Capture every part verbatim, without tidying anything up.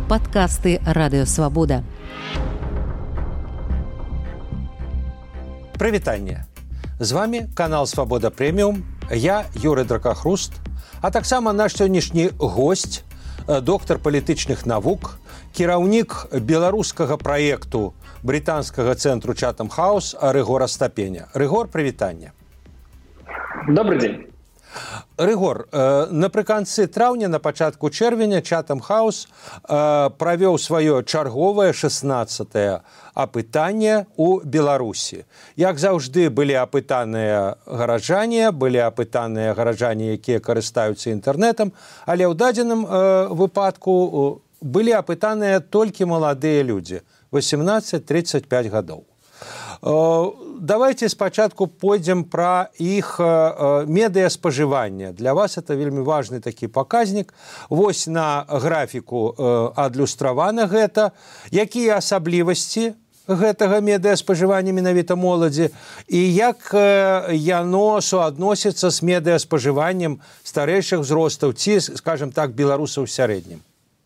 Падкасты Радыёвабода. Прывітанне. З вами канал Свабода Прэміум. Я Юрый Дракахруст, а таксама наш сённяшні госць, доктар палітычных навук, кіраўнік беларускага праекту брытанскага цэнтру Chatham House Рыгор Астапеня. Рыгор, прывітанне. Добрый дзень. Рыгор, напрыканцы траўня, на пачатку чэрвеня Chatham House правёў сваё чарговае шаснаццатае апытанне ў Беларусі. Як заўжды былі апытаныя гараджане, былі апытаныя гараджане, якія карыстаюцца інтэрнэтам, але ў дадзеным выпадку былі апытаныя толькі маладыя людзі, восемнадцать тридцать пять гадоў. Давайте спачатку пойдзем пра іх медыаспажыванне. Для вас это вельмі важны такі паказнік. Вось на графіку адлюстравана гэта. Якія асаблівасці гэтага медыаспажывання менавіта моладзі і як яно суадносіцца з медыаспажываннем старэйшых узростаў ці, скажем так, беларусаў у сярэднім?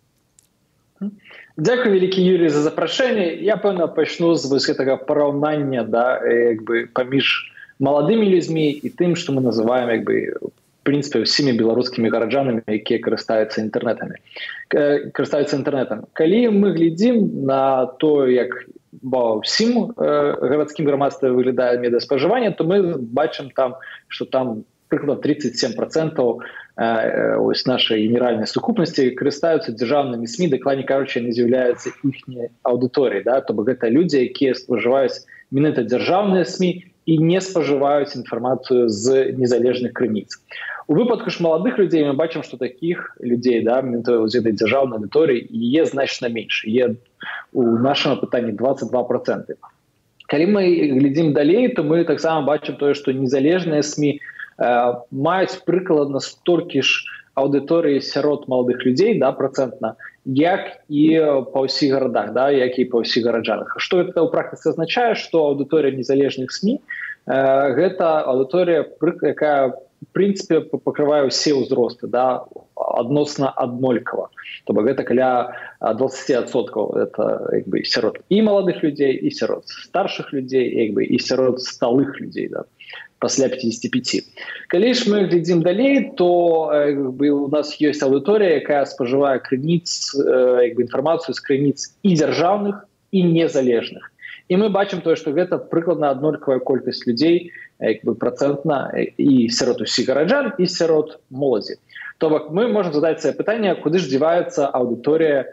Дякую, вялікі Юрий, за запрашэнне. Я, пэўна, пачну з вось гэтага параўнання, да, як бы, паміж маладымі людзьмі і тым, што мы называем, як бы, в прынцыпе, ўсімі беларускімі гараджанамі, якія карыстаюцца інтэрнэтамі. Карыстаюцца інтэрнэтам. Калі мы глядзім на то, як ва ўсім гарадскім грамадстве выглядае медыаспажыванне, то мы бачым там, што там прыкладна тридцать семь процентов ось нашай генеральнай сукупнасці карыстаюцца дзяржаўнымі СМІ, дакладней кажучы, яны з'яўляюцца іхняй аўдыторыяй, да? То бок гэта людзі, якія спажываюць менавіта дзяржаўныя СМІ і не спажываюць інфармацыю з незалежных крыніц. У выпадку ж маладых людзей мы бачым, што такіх людзей, да, менавіта з гэтай дзяржаўнай аўдыторыі є значна менш. Є у нашым апытанні двадцать два процента. Калі мы глядзім далей, то мы таксама бачым тое, што незалежныя СМІ маюць прыкладна столькі ж аўдыторыі сярод маладых людзей, да, процентна, як і па ўсіх гарадах, да, як і па ўсіх гараджанах. Што гэта ў практыцы азначае, што аўдыторыя незалежных СМІ гэта аўдыторыя, якая в прынцыпе пакрывае ўсе ўзросты, да, адносна аднолькава. То бок гэта каля двадцать процентов это, як бы, сярод і маладых людзей, і сярод старшых людзей, як бы, і сярод сталых людзей, да, пасля пятидесяти пяти. Калі ж мы глядзім далей, то, як бы, у нас ёсць аўдыторыя, якая спажывае крыніц, як бы, інфармацыю з крыніц і дзяржаўных, і незалежных. І мы бачым тое, што гэта прыкладна аднолькавая колькасць людзей, як бы, процентна і сярод усіх гараджан, і сярод моладзі. То бок мы можам задаць сабе пытанне, куды ж дзіваецца аўдыторыя,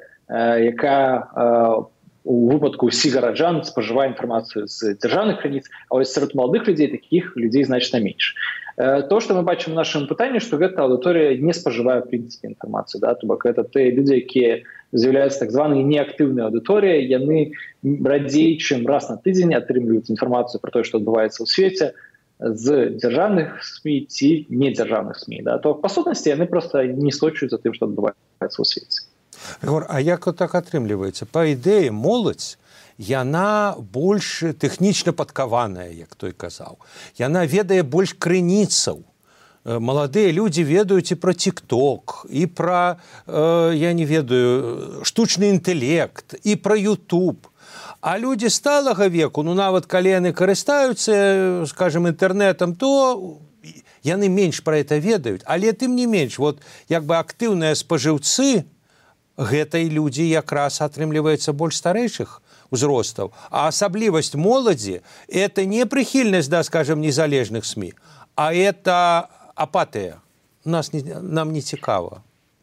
якая у выпадку ўсіх гараджан спажывае інфармацыю з дзяржаўных крыніц, а вось сярод маладых людзей такіх людзей значна менш. То, што мы бачым у нашым пытанні, што гэта аўдыторыя не спажывае в прынцыпе інфармацыю, да? То бок гэта тыя людзі, якія з'яўляюцца так званай неактыўнай аўдыторыяй, яны радзей, чым раз на тыдзень атрымліваюць інфармацыю пра тое, што адбываецца ў свеце з дзяржаўных СМІ ці недзяржаўных СМІ. Да? То па сутнасці яны проста не сочуюць за тым, што адбываецца ў свеце. Рыгор, а як так атрымліваецца? Па ідэі, моладзь, яна больш тэхнічна падкаваная, як той казаў. Яна ведае больш крыніцаў. Маладыя людзі ведаюць і пра TikTok, і пра, э, я не ведаю, штучны інтэлект, і пра YouTube. А людзі сталага веку, ну нават калі яны карыстаюцца, скажем, інтэрнэтам, то яны менш пра гэта ведаюць. Але тым не менш, вот, як бы актыўныя спажыўцы гэтай людзі якраз атрымліваецца больш старэйшых узростаў. А асаблівасць моладзі – это не прыхільнасць да, скажем, незалежных СМІ, а это апатыя. Нас не, нам не цікава.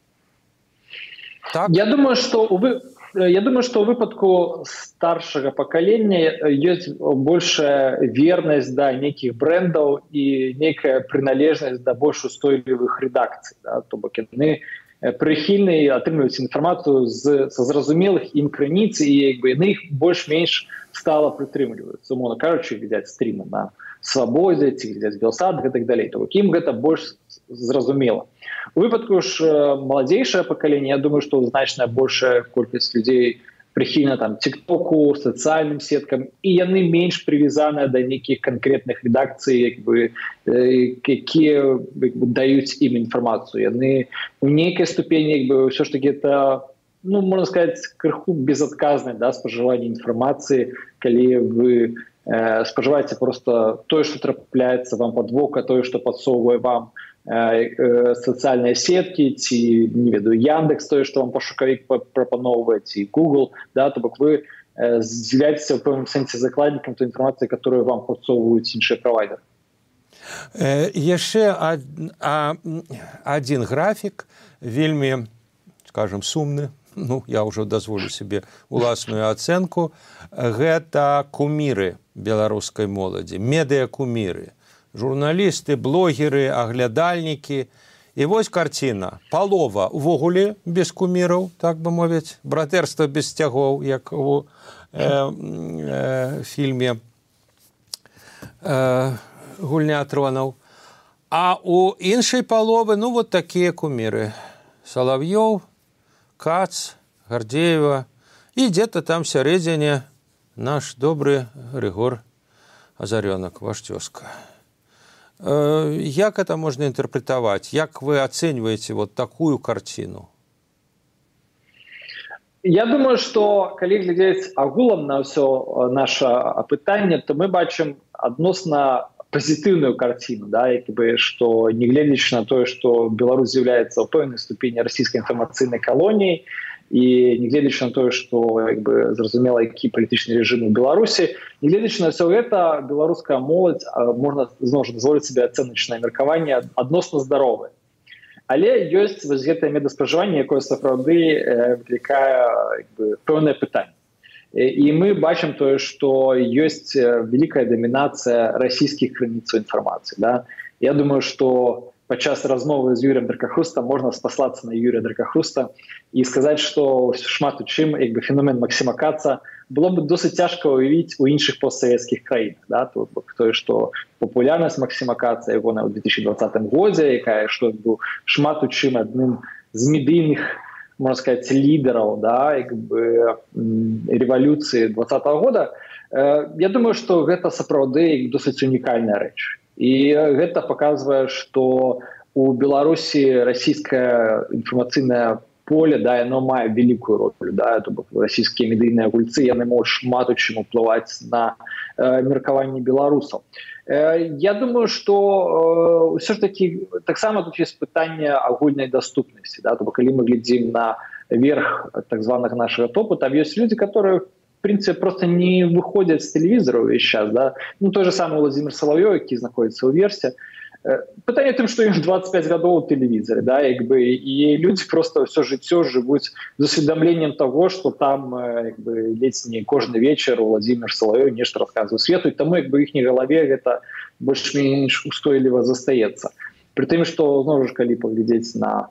Так? Я думаю, што у вы... Я думаю, што ў выпадку старшага пакалення ёсць большая вернасць да нейкіх брэндаў і нейкая прыналежнасць да больш устойлівых рэдакцый. Да? То бок яны прыхільныя атрымліваюць інфармацыю з, са зразумелых ім крыніц, і як бы яны іх больш-менш стала прытрымліваюцца. Умоўна кажучы, глядзяць стрімы на Свабодзе, ці глядзяць Белсат, і так далей. То бок ім гэта больш зразумела. У выпадку ж маладзейшае пакаленне, я думаю, што значная большая колькасць людзей прыхільна там TikToku, сацыяльным сеткам, і яны менш прывязаныя да нейкіх канкрэтных рэдакцый, як бы, якія як бы, даюць ім інфармацыю. Яны у нейкай ступені як бы, ўсё ж таки это ну, можна сказаць, крыху безадказнай, да, спажывання інфармацыі, калі вы э, спажываеце просто тое, што трапляецца вам пад вока, тое, што падсоўвае вам э, э, сацыяльныя сеткі, ці, не ведаю, Яндекс, тое, што вам пашукавік прапаноўвае, ці Google, да, то бок вы э, з'яўляецеся ў пэўным сэнсе закладнікам той інфармацыі, которую вам падсоўваюць іншыя правайдеры. Э, яшчэ ад, а, адзін графік, вельмі, скажем, сумны, ну, я ўжо дазволю себе уласную ацэнку, гэта куміры беларускай моладзі, медыякуміры, журналісты, блогеры, аглядальнікі. І вось карціна. Палова увогуле без куміраў, так бы мовіць, братэрства без сцягоў, як у э, э, фільме э, «Гульня тронаў». А у іншай паловы, ну, вот такія куміры. Салав'ёў, Кац, Гардзеева і дзе-то там сярэдзіне наш добры Рыгор Азарёнак, ваш цёзка. Э, як это можна інтэрпрэтаваць? Як вы ацэньваеце вот такую карціну? Я думаю, што калі глядзець агулам на ўсё наша апытанне, то мы бачым адносна пазітыўную карціну, да, як бы, што нягледзячы на тое, што Беларусь з'яўляецца ў пэўнай ступені расійскай інфармацыйнай калоніяй, і нягледзячы на тое, што як бы, зразумела, які палітычны рэжым у Беларусі, нягледзячы на ўсё гэта, беларуская моладзь, можна зноў жа дазволіць сабе ацэначнае меркаванне, адносна здаровае. Але ёсць вось гэтае медаспажыванне, якое сапраўды выклікае пэўнае пытанне. І мы бачым тое, што ёсць вялікая дамінацыя расійскіх крыніцаў інфармацыі. Да? Я думаю, што падчас размовы з Юрыем Дракахрустам можна спаслацца на Юрія Дракахруста і сказаць, што шмат у чым як бы, феномен Максіма Каца было б досыць цяжка ўявіць у іншых постсавецкіх краінах. Да? Тое, што папулярнасць Максіма Каца яго на ў две тысячы дваццатым годзе, якая што быў шмат у чым адным з медыйных, можно сказать, лидеров, да, как бы, революции двадцатого года, э, я думаю, что это сапраўды досыць унікальная рэч. И это показывает, что у Беларуси российское информационное поле, да, оно мае великую роль, да, то бок российские медыйныя гульцы, яны могуць шмат у чым уплываць на э, меркаванне беларусаў. Я думаю, что э, все ж таки таксама тут есть пытанне агульнай доступности, да, то калі мы глядзім на верх так званых нашего топа, там есть люди, которые в принципе просто не выходят с телевизора весь час, да, ну той же самый Владимир Соловьёв, які знаходится у версе. Пытанне тым, што ім двадцать пять гадоў у тэлевізары, да, як бы, і людзі просто ўсё жыццё жывуць з усведамленнем таго, што там як бы, ледзь не кожны вечар Владимир Соловьёв нешта расказвае свету, і таму як бы іхняй галаве гэта больш-менш устойліва застаецца. Пры тым, што зноў жа калі паглядзець на,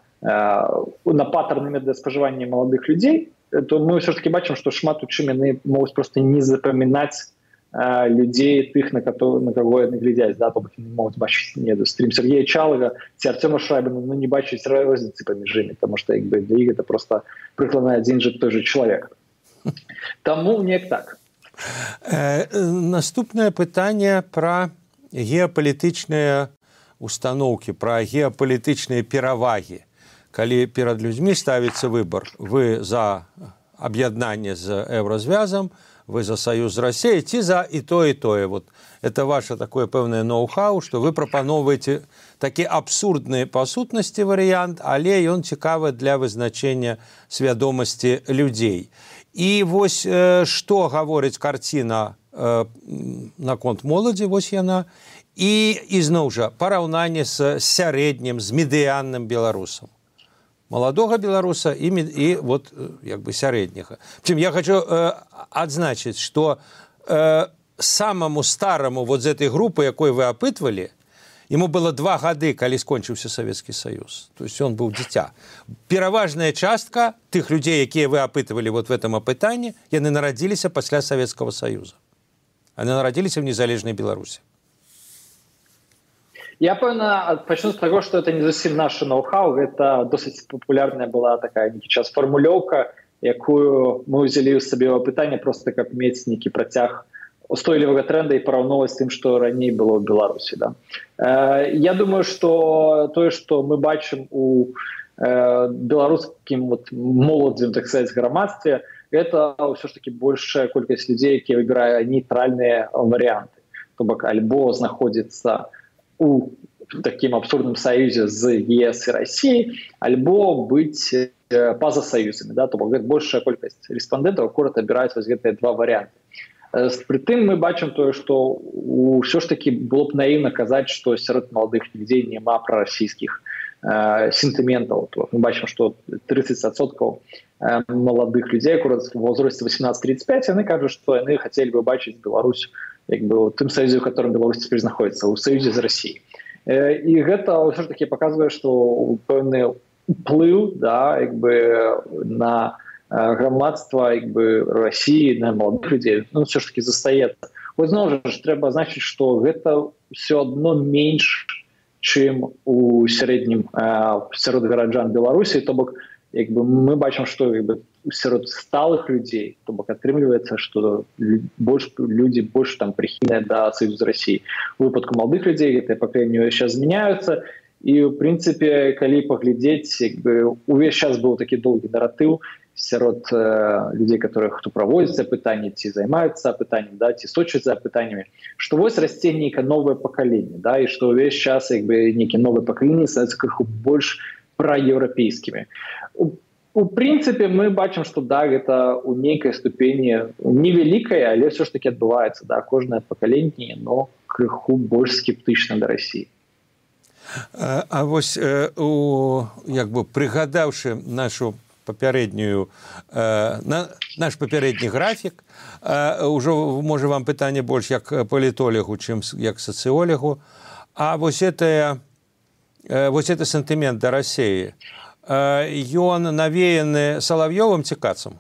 на паттерны медыаспажывання маладых людзей, то мы ўсё ж таки бачым, што шмат у чым яны могуць просто не запамінаць людей, тых, на, кого, на кого яны глядзяць, да, то бок не могуць бачыць не, стрим Сергея Чалага ці Артема Шрайбана, ну, не бачыць розніцы паміж імі, таму што як бы, для іх гэта просто прыкладна адзін жа той же чалавек. Таму неяк так. Э, наступнае пытанне пра геапалітычныя установкі, пра геапалітычныя перавагі. Калі перад людзьмі ставіцца выбар, вы за аб'яднанне з еўразвязам, вы за союз з Россией, ці за і то, і тое. Вот это ваше такое пэўнае ноу-хау, што вы прапаноўваеце такі абсурдны па сутнасці варыянт, але ён цікавы для вызначэння свядомасці людзей. І вось э, што гаворыць карціна э, наконт моладзі, вось яна, і ізноў жа параўнанне з сярэднім, з медыянным беларусам. Молодого белоруса и, и вот как бы среднего. Причем я хочу э, отзначить, что э, самому старому вот из этой группы, якой вы опытывали, ему было два года, когда скончился Советский Союз. То есть он был дитя. Пераважная частка тех людей, которые вы опытывали вот в этом опытании, они народились после Советского Союза. Они народились в незалежной Беларуси. Я, пэўна, пачну з таго, што это не зусім наша ноу-хау, гэта досыць папулярная была такая нейкі час фармулёўка, якую мы ўзялі ў сабе ў апытанне, проста каб мець нейкі працяг устойлівага трэнда і параўноўваць тым, што раней было ў Беларусі. Да? Я думаю, што тое, што мы бачым у э, беларускім вот моладзем, так сказать, грамадстве это ўсё ж таки большая колькасць людзей, якія выбірае нейтральныя варыянты, то бок альбо знаходзіцца у такім абсурдным саюзе з ЕС і Россией, альбо быць па-за саюзамі, да, то бок большая колькасць рэспандэнтаў акурат абіраюць вось гэтыя два варыянты. Прытым мы бачым тое, што ўсё ж таки было б наіўна казаць, што сярод маладых людзей няма прарасійскіх э, сентыментаў. Мы бачым, што тридцать адсоткаў маладых людзей акурат в возрасце восемнадцать тридцать пять, яны кажуць, што яны хацелі бы бачыць Беларусь як бы у тым саюзе, у котором Беларусь цяпер знаходзіцца, у саюзе з Расіяй. І гэта ўсё ж таки паказвае, што пэўны уплыў, да, як бы на грамадства як бы России, на маладых людей, ну, все ж таки застаецца. Вось зноў жа трэба азначыць, што гэта все адно менш, чым у сярэднім сярод гараджан Беларусі, то бок як бы мы бачым, што як бы сярод сталых людзей, то бок атрымліваецца, што больш людзі больш там прыхільныя да саюзу з Расіяй. У выпадку маладых людзей гэтыя пакаленні сейчас змяняюцца, і ў прынцыпе, калі паглядзець, як бы увесь час быў такі доўгі наратыў сярод э, людзей, которых хто праводзіць апытанні, ці займаюцца апытаннем, да, ці сочаць за апытаннямі, што вось расце нейкае новае пакаленне, да, і што ўвесь час як бы нейкія новыя пакаленні становяцца крыху больш праеўрапейскімі. У, у прынцыпе мы бачым, што да, гэта у нейкай ступені невялікай, але ўсё ж таки адбываецца, да, кожнае пакаленне, но крыху больш скептычна да Расіі. А, а вось э, у, як бы прыгадаўшы нашу папярэднюю э, на, наш папярэдні графік, э, ўжо можа вам пытанне больш як палітолегу, чым як сацыолегу, а вось это э, вось это сентымент да Расіі, э, ён навеяны Салав'ёвым ці Кацам?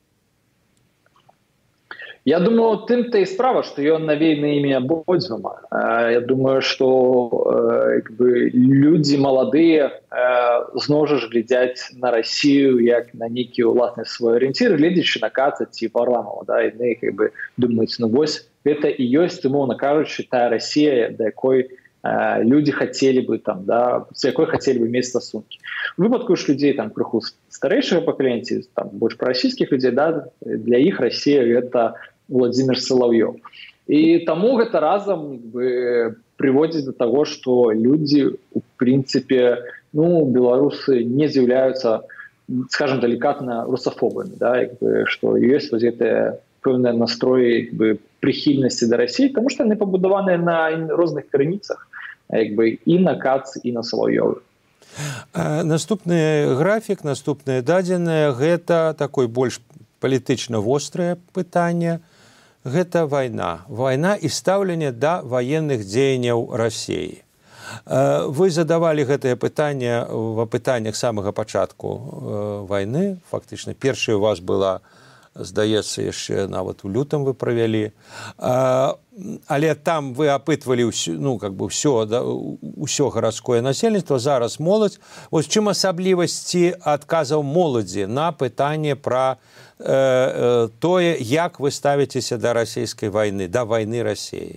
Я думаю, тым-то і справа, што ён навеяны імі абодвума. Я думаю, што як бы, людзі маладыя зноў жа глядзяць на Расію як на нейкі ўласны свой арыенцір, гледзячы на Каца ці Варламова. Да? Яны як бы, думаюць, ну вось, гэта і ёсць, умоўна кажучы, тая Расія, да якой людзі хацелі бы там, да, з якой хацелі бы мець стасункі. У выпадку ж людзей там крыху старэйшага пакалення, там больш прарасійскіх людзей, да, для іх Расія гэта Владимир Соловьев. И тому это разом как бы, приводит до того, что люди, в принципе, ну, белорусы не являются, скажем, деликатно русофобами, да, как бы, что есть вот это певные настрои как бы, прихильности до России, потому что они побудованы на разных границах, как бы, и на Кац, и на Соловьеве. Наступны графік, наступныя дадзеныя, гэта такой больш палітычна вострае пытанне. Гэта вайна. Вайна і стаўленне да ваенных дзеянняў Расіі. Вы задавалі гэтае пытанне в апытаннях самага пачатку вайны. Фактычна, першая у вас была, здаецца, яшчэ нават у лютым вы правялі. Але там вы апытвалі ўсё, ну, как бы ўсё, да, ўсё гарадское насельніцтва, зараз моладзь. Вось чым асаблівасці адказаў моладзі на пытанне пра э, тое, як вы ставіцеся да расійскай вайны, да вайны Расіі?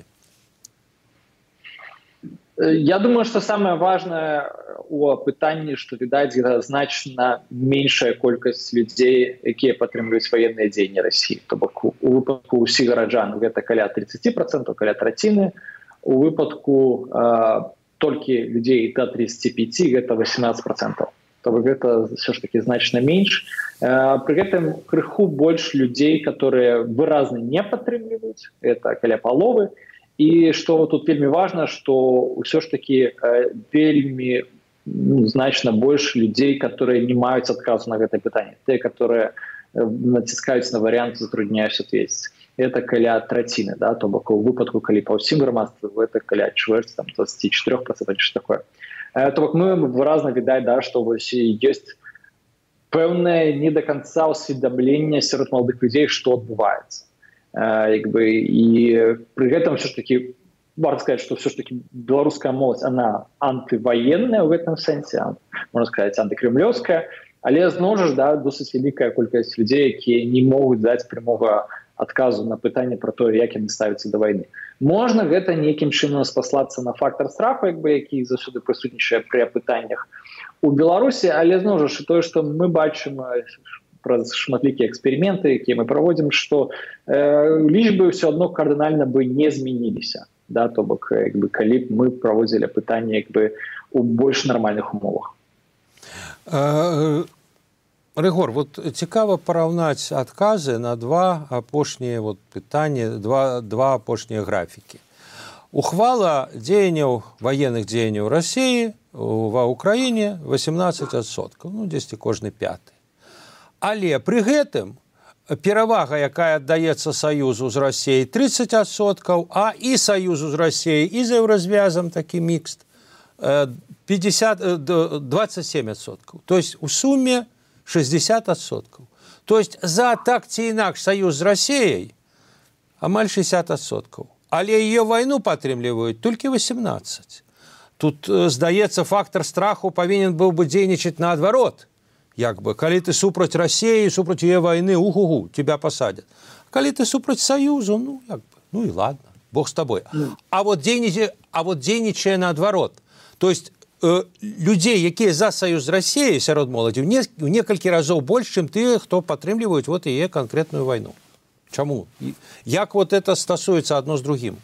Я думаю, что самое важное у пытанні, что, відаць, значна меньшая колькасць людзей, якія падтрымліваюць военные дзеянні Расіі. То бок у выпадку ўсіх гараджан гэта каля тридцать процентов, каля траціны. У выпадку э, толькі людзей до тридцати пяти гэта восемнадцать процентов. То бок гэта все ж таки значна менш. Э, пры гэтым крыху больш людзей, которые выразна не падтрымліваюць, это каля паловы. І што тут вельмі важна, што ўсё ж такі э, вельмі ну, значна больш людзей, которые не маюць адказу на гэта пытанне. Те, которые э, націскаюць на варыянт, затрудняюць адветзіць. Это каля траціны, да, то бок у выпадку, калі па ўсім грамадстве, это каля чвэрці, там, двадцать четыре процента, што такое. Э, то бок мы выразна відаць, да, што вось ёсць пэўнае не до конца усведамленне сярод маладых людзей, што адбываецца. Як бы, і при гэтым все ж таки варта сказать, что все ж таки беларуская моладзь, она антывоенная в этом сэнсе, можно сказать, антикремлёвская, але зноў жа, да, досыць вялікая колькасць людзей, якія не могуць даць прямога адказу на пытанне про тое, як яны ставяцца да вайны. Можна гэта нейкім чынам спаслацца на фактар страху, як бы, які заўсёды прысутнічае пры апытаннях у Беларусі, але зноў жа тое, што мы бачым праз шматлікія эксперыменты, якія мы праводзім, што э, лічбы ўсё адно кардынальна бы не змяніліся. Да, то бок, як бы, калі б мы праводзілі пытанне, як бы, у больш нармальных умовах. Рыгор, вот цікава параўнаць адказы на два апошнія вот пытанні, два, два апошнія графікі. Ухвала дзеянняў, военных дзеянняў России ва Украіне восемнадцать адсоткаў, ну, дзесьці кожны пяты. Але пры гэтым перавага, якая аддаецца Саюзу з Расіяй, тридцать адсоткаў, а і Саюзу з Расіяй, і з еўразвязам такі мікст пятьдесят, двадцать семь адсоткаў. То есть у суме шестьдесят адсоткаў. То есть за так ці інакш Саюз з Расіяй амаль шестьдесят адсоткаў. Але ее вайну падтрымліваюць толькі восемнадцать. Тут, здаецца, фактор страху павінен быў бы дзейнічаць наадварот. Як бы, калі ты супраць Расіі, супраць яе вайны, угу-гу, тебя посадят. Калі ты супраць Саюзу, ну, як бы, ну и ладно, Бог с тобой. А вот дзейнічае, а вот дзейнічае наадварот. То есть э, людзей, якія за Саюз з Расіяй сярод моладзі, в, не, в некалькі разоў больш, чым тыя, хто падтрымліваюць вот яе канкрэтную вайну. Чаму? Як вот это стасуецца адно з другім?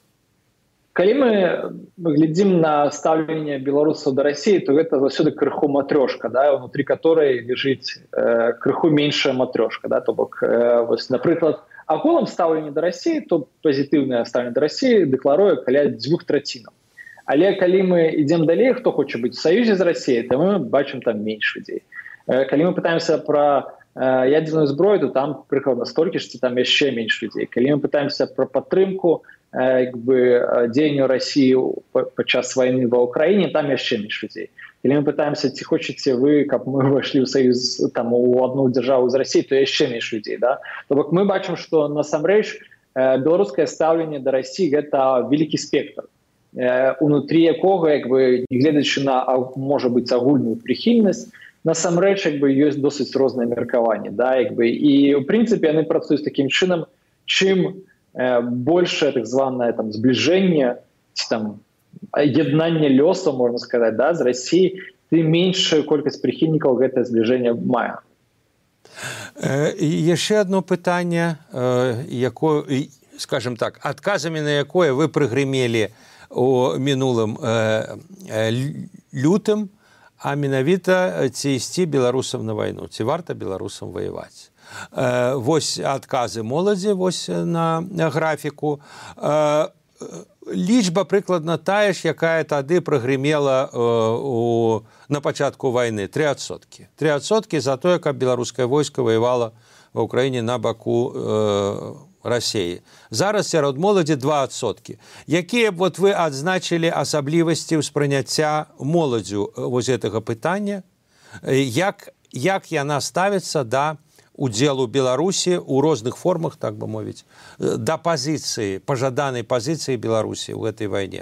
Калі мы глядзім на стаўленне беларусаў да Расіі, то гэта заўсёды крыху матрёшка, да, внутры которой лежыць э, крыху меншая матрёшка. Да, то бок, э, вось, напрыклад, агулам стаўленне да Расіі, то пазітыўнае стаўленне да Расіі дэкларуе каля дзвюх трацінаў. Але калі мы ідзем далей, хто хоча быць у Саюзе з Расіяй, то мы бачым там менш людзей. Э, калі мы пытаемся пра э, ядзерную зброю, то там прыкладна столькі ж, ці там яшчэ менш людзей. Калі мы пытаемся пра падтрымку як бы, дзеянню Расіі падчас вайны ва Ўкраіне, там яшчэ менш людзей. Калі мы пытаемся, ці хочаце вы, каб мы ўвайшлі ў саюз там, у одну дзяржаву з Расіі, то яшчэ менш людзей. Да? То бок мы бачым, што насамрэч беларускае стаўленне да Расіі гэта вялікі спектр, унутры якога, як бы, нягледзячы на, можа быць, агульную прыхільнасць, насамрэч, як бы, ёсць досыць розныя меркаванні. Да? Як бы, і, ў прынцыпе, яны працуюць такім чынам, чым большее так званое там сближение, там єднання лёсу, можно сказать, да, з Россией, ты меньшую колькасць прихильников гэтае сближение мае. Яшчэ одно пытанне, якое, скажем так, адказамі на якое вы прыгрымелі у мінулым лютым, а менавіта ці ісці беларусам на вайну, ці варта беларусам ваяваць. Вось адказы моладзі вось на графіку. Лічба прыкладна тая ж, якая тады прагрымела у, на пачатку вайны, тры адсоткі. тры адсоткі за тое, каб беларускае войска ваявала ва Ўкраіне на баку э, Расіі. Зараз сярод моладзі два адсоткі. Якія б вот вы адзначылі асаблівасці ўспрыняцця моладзю вось гэтага пытання? Як, як яна ставіцца да удзелу Беларусі ў розных формах, так бы мовіць, да пазіцыі, пажаданай пазіцыі Беларусі ў гэтай вайне?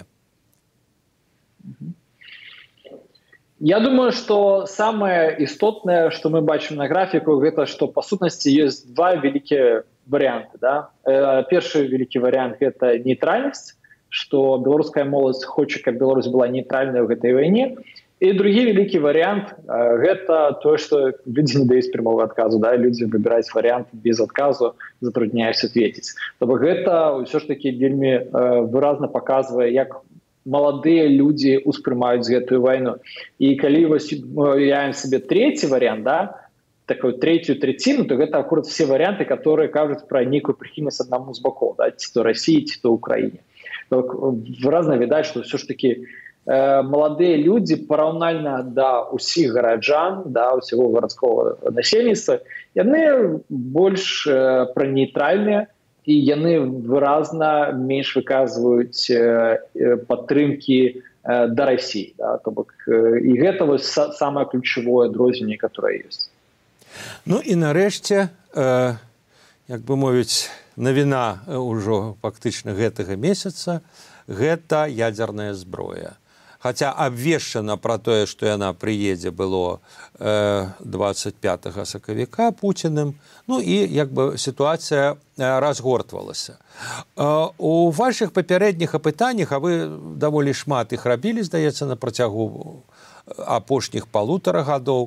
Я думаю, што самае істотнае, што мы бачым на графіку, гэта што па сутнасці ёсць два вялікія варыянты. Да? Першы вялікі варыянт – гэта нейтральнасць, што беларуская моладзь хоча, каб Беларусь была нейтральная ў гэтай вайне. І другі вялікі варыянт – гэта тое, што людзі не даюць прямога адказу. Да? Людзі выбіраюць варыянт без адказу, затрудняюць адветіць. Тобто гэта ўсё ж такі вельмі выразна паказвае, як маладыя людзі ўспрымаюць гэтую вайну. І калі уявім сабе трэці варыянт, да? Такую трэцюю траціну, то гэта акурат все варыянты, которые кажуць пра нейкую прыхільнасць аднаму з бакоў, да? Ці то Расіі, ці то Ўкраіне. Выразна відаць, што ўсё ж такі маладыя людзі параўнальна да ўсіх гараджан, да ўсяго гарадскога насельніцтва, яны больш пра нейтральныя і яны выразна менш выказваюць падтрымкі да Расіі. Да? То бок, і гэта вось самае ключавое адрозненне, которое ёсць. Ну і нарэшце, э, як бы мовіць, навіна ўжо фактычна гэтага месяца, гэта ядзерная зброя. хаця абвешчана пра тое, што яна прыедзе, было двадцать пятага сакавіка Пуціным, ну і як бы сітуацыя разгортвалася. У вашых папярэдніх апытаннях, а вы даволі шмат іх рабілі, здаецца, на працягу апошніх палутара гадоў,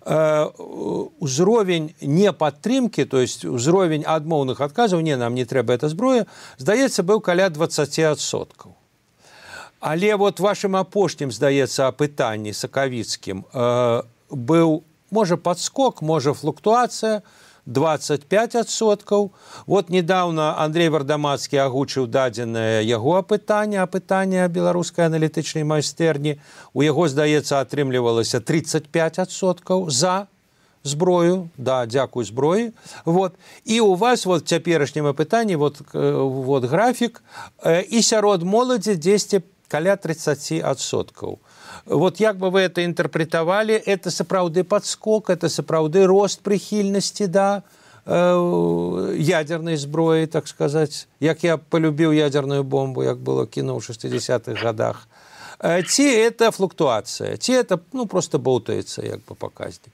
узровень непадтрымкі, то есть узровень адмоўных адказаў, не, нам не трэба эта зброя, здаецца, быў каля дваццаць адсоткаў. Але вот вашым апошнім, здаецца, апытанні сакавіцкім быў, можа, падскок, можа, флуктуацыя, двадцать пять адсоткаў. Вот недавно Андрей Вардамацкі агучыў дадзенае яго апытанне, апытанне беларускай аналітычнай майстэрні. У яго, здаецца, атрымлівалася тридцать пять адсоткаў за зброю, да, дзякуй зброі. Вот. І у вас вот в цяперашнім апытанні вот, вот графік, і сярод моладзі дзесьці каля тридцать адсоткаў. Вот як бы вы это интерпретовали? Это сапраўды подскок, это сапраўды рост прихильности, да, э, ядерной зброи, так сказать. Як я полюбил ядерную бомбу, як было кино в шестидесятых годах. Э, ці это флуктуация, ці это, ну, просто болтается, як бы, показник.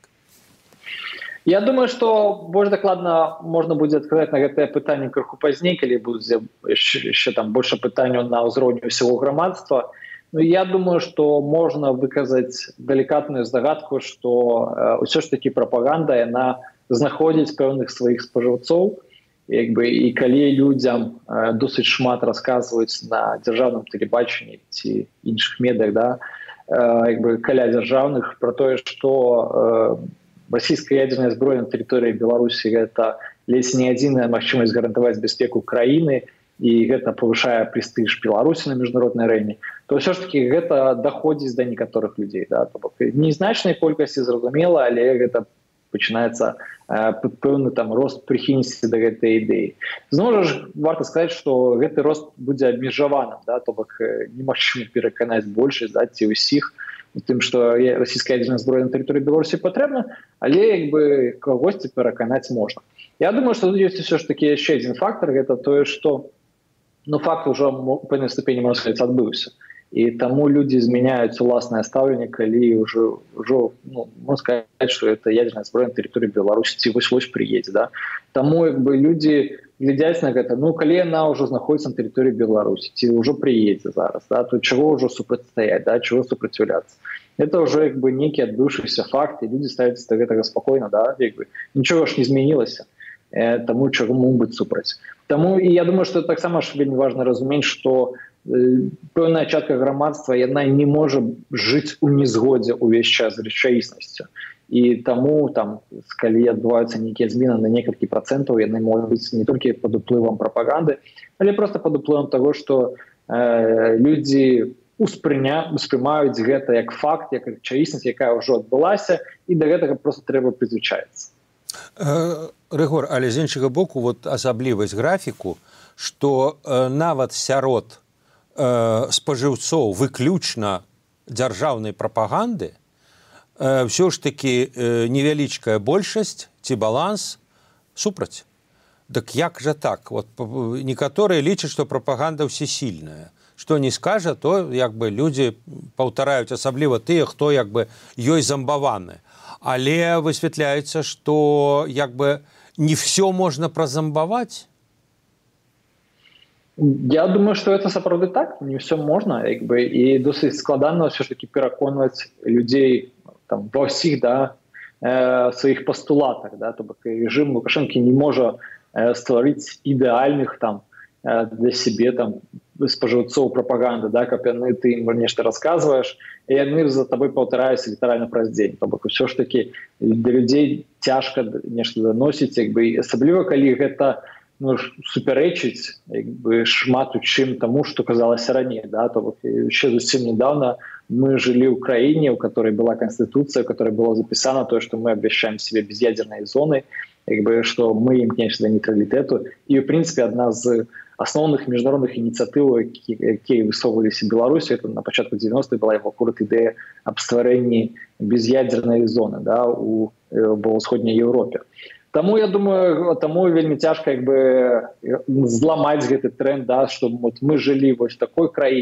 Я думаю, что больш дакладна можна будзе адказаць на гэтае пытанне крыху пазней, калі будзе яшчэ там больше пытанняў на ўзроўні ўсяго грамадства. Ну, я думаю, что можно выказаць деликатную здагадку, что ўсё ж таки пропаганда, яна знаходзіць пэўных сваіх спажыўцоў, як бы, і калі людзям досыць шмат расказваюць на дзяржаўным тэлебачанні ці іншых медыях, да, як бы, каля дзяржаўных про тое, что расійская ядерная зброя на тэрыторыі Беларусі гэта ледзь не адзіная магчымасць гарантаваць бяспеку краіны, і гэта павышае прэстыж Беларусі на міжнароднай арэне, то ўсё ж таки гэта даходзіць да некаторых людзей. Да? Незначнай колькасці, зразумела, але гэта пачынаецца э, пэўны там рост прыхільнасці да гэтай ідэі. Зноў жа варта сказаць, што гэты рост будзе абмежаваным, да? То бок немагчыма пераканаць большасць, да, ці ўсіх у тым, што расійская ядерная зброя на тэрыторыі Беларусі патрэбна, але як бы кагосьці пераканаць можна. Я думаю, што тут ёсць ўсё ж таки яшчэ адзін фактор, гэта тое, што но факт уже в пэўнай ступені, можна сказаць, адбыўся. І таму людзі змяняюць уласнае стаўленне, калі ўжо, ўжо, ну, можна сказаць, што это ядерная зброя на тэрыторыі Беларусі, ці вось-вось прыедзе, да? Таму як бы людзі глядзяць на гэта, ну, калі яна ўжо знаходзіцца на тэрыторыі Беларусі, ці ўжо прыедзе зараз, да, то чаго ўжо супрацьстаяць, да, чаго супраціўляцца. Это уже як бы некі адбыўшыся факт, і людзі ставяцца да гэтага спакойна, да, як бы нічога ж не змянілася. Таму чаму быць супраць. Таму і я думаю, што таксама ж вельмі важна разумець, што пэўная частка грамадства, яна не можа жыць у незгодзе ўвесь час з рэчаіснасцю. І таму там, калі адбываюцца нейкія змены на некалькі працэнтаў, яны могуць быць не толькі пад уплывам прапаганды, але проста пад уплывам таго, што э, людзі успрымаюць гэта як факт, як рэчаіснасць, якая ўжо адбылася, і да гэтага проста трэба прызвычаіцца. Рыгор, але з іншага боку, вот асаблівасць графіку, што э, нават сярод э, спажыўцоў выключна дзяржаўнай прапаганды э, ўсё ж такі э, невялічкая большасць ці баланс супраць. Дык як жа так? Вот, некаторыя лічаць, што прапаганда ўсесільная. Што не скажа, то як бы людзі паўтараюць, асабліва тыя, хто як бы ёй замбаваны. Але высвятляецца, што як бы не все можна празамбаваць. Я думаю, што это сапраўды так, не все можна, як бы, і досыць складана ўсё ж таки пераконваць людзей там ва ўсіх, да, э, сваіх пастулатах, да, то бок рэжым Лукашэнкі не можа э, стварыць ідэальных там э, для сябе там спажыўцоў прапаганды, да, каб яны ты ім нешта расказваеш, і яны за табой паўтараюцца літаральна праз дзень. То бок усё ж таки для людзей цяжка нешта даносіць, як бы, асабліва калі гэта, ну, супярэчыць, як бы, шмат у чым таму, што казалася раней, да, то бок яшчэ зусім недавно мы жылі ў краіне, у которой была конституция, у которой было записано то, что мы обещаем себе безъядерные зоны, як бы, что мы імкнемся да нейтралітэту. І в принципе одна з основных международных инициатив, которые высовывались в Беларуси, это на початку девяностых была его аккурат идея об створении безъядерной зоны, да, у, в Усходней Европе. Тому, я думаю, тому вельми тяжко как бы зламаць гэты тренд, да, что вот мы жили вот в такой краине,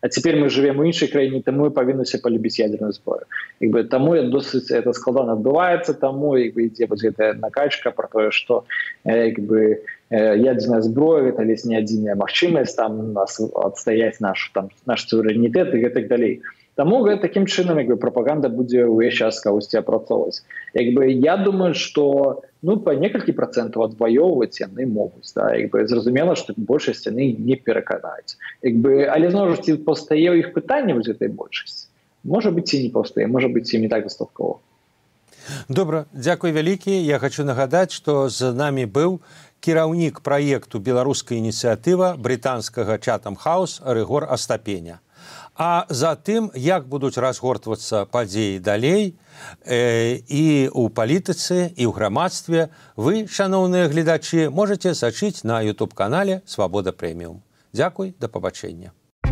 а цяпер мы живем у іншай краіне, таму і павіннася палюбіць ядерную зброю. Як бы, таму досыць это складана адбываецца, таму як бы, ідзе вось гэтая накачка про тое, што як бы, ядерная зброя, гэта ледзь не адзіная магчымасць там нас адстаяць наш, там, наш суверэнітэт і гэтак далей. Таму такім чынам як бы, прапаганда будзе ўвесь час кагосьці апрацоўваць. Як бы, я думаю, што ну, па некалькі працэнтаў адваёўваць яны могуць. Да? Як бы, зразумела, што большасць яны не пераканаюць. Як бы, але зноў жа ці паўстае ў іх пытанне з гэтай большасці. Можа быць, і не паўстае, можа быць, і не так дастаткова. Добра, дзякуй вялікі. Я хочу нагадаць, што з намі быў кіраўнік праекту «Беларуская ініцыятыва» брытанскага Chatham House Рыгор Астапеня. А затым, як будуць разгортвацца падзеі далей э, і ў палітыцы, і ў грамадстве, вы, шаноўныя гледачы, можаце сачыць на ютуб-канале «Свабода Прэміум». Дзякуй, да пабачэння.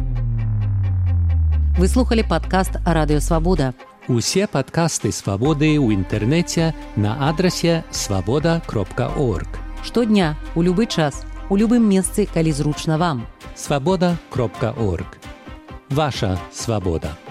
Вы слухали падкаст «Радыё Свабода». Усе падкасты «Свабоды» ў інтэрнэце на адрасе свабода кропка орг. Штодня, у любы час, у любым месцы, калі зручна вам. свабода кропка орг. Ваша свобода.